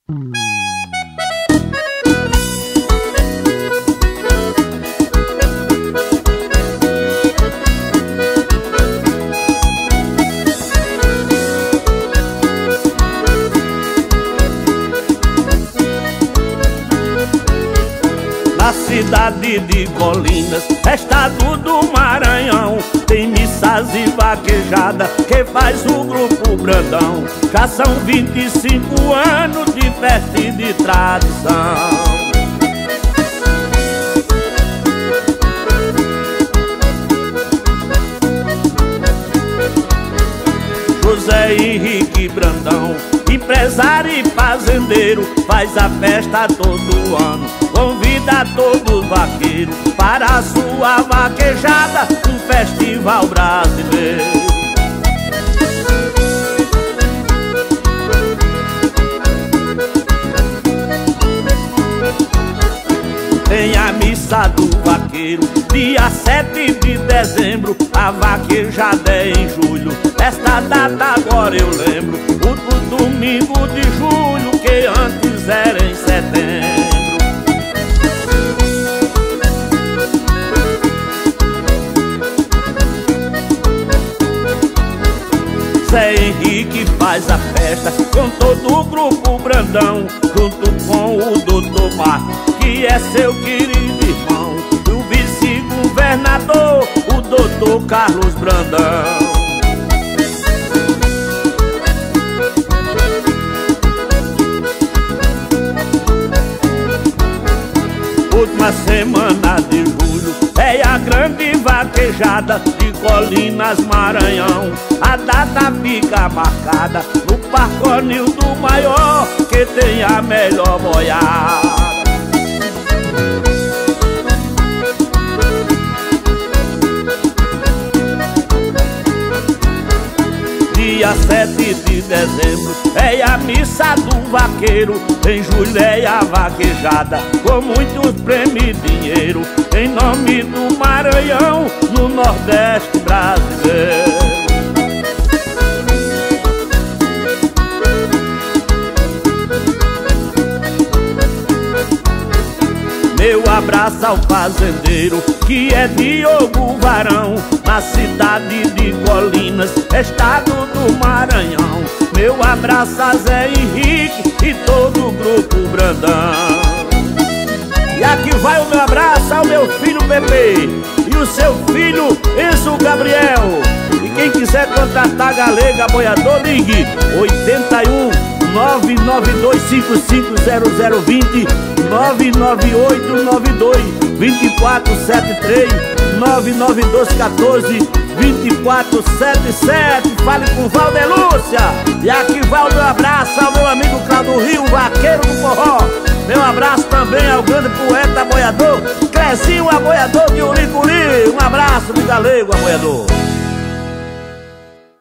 Na cidade de Colinas, estado do Maranhão, tem missas e vaquejada que faz o Grupo Brandão. Já são 25 anos de festa e de tradição. José Henrique Brandão, empresário e fazendeiro, faz a festa todo ano, convida todos os vaqueiros para a sua vaquejada, um festival brasileiro. Tem a missa do vaqueiro, dia 7 de dezembro, a vaquejada é em julho, esta data agora eu lembro, o domingo de julho, que antes era em setembro. Zé Henrique faz a festa com todo o Grupo Brandão, junto com o Doutor Marcos, que é seu querido irmão, e o vice-governador, o Doutor Carlos Brandão. Última semana de julho é a grande vaquejada de Colinas, Maranhão. A data fica marcada no Parconildo Maior, que tem a melhor boiada. Dia 7 de dezembro é a missa do vaqueiro, em julho é a vaquejada, com muitos prêmios e dinheiro, em nome do Maranhão, no Nordeste brasileiro. Meu abraço ao fazendeiro, que é Diogo Varão, na cidade de Colinas, estado do Maranhão. Meu abraço a Zé Henrique e todo o Grupo Brandão. E aqui vai o meu abraço ao meu filho Pepe e o seu filho Enzo Gabriel. E quem quiser contratar Galega Boiador, ligue 81 992550020, 998922473, 992142477. Fale com Valder Lúcia. E aqui vai o meu abraço ao meu amigo Claudio Rio, vaqueiro do forró. Meu abraço também ao grande poeta boiador Crezinho, aboiador de Uricuri. Um abraço do galego aboiador.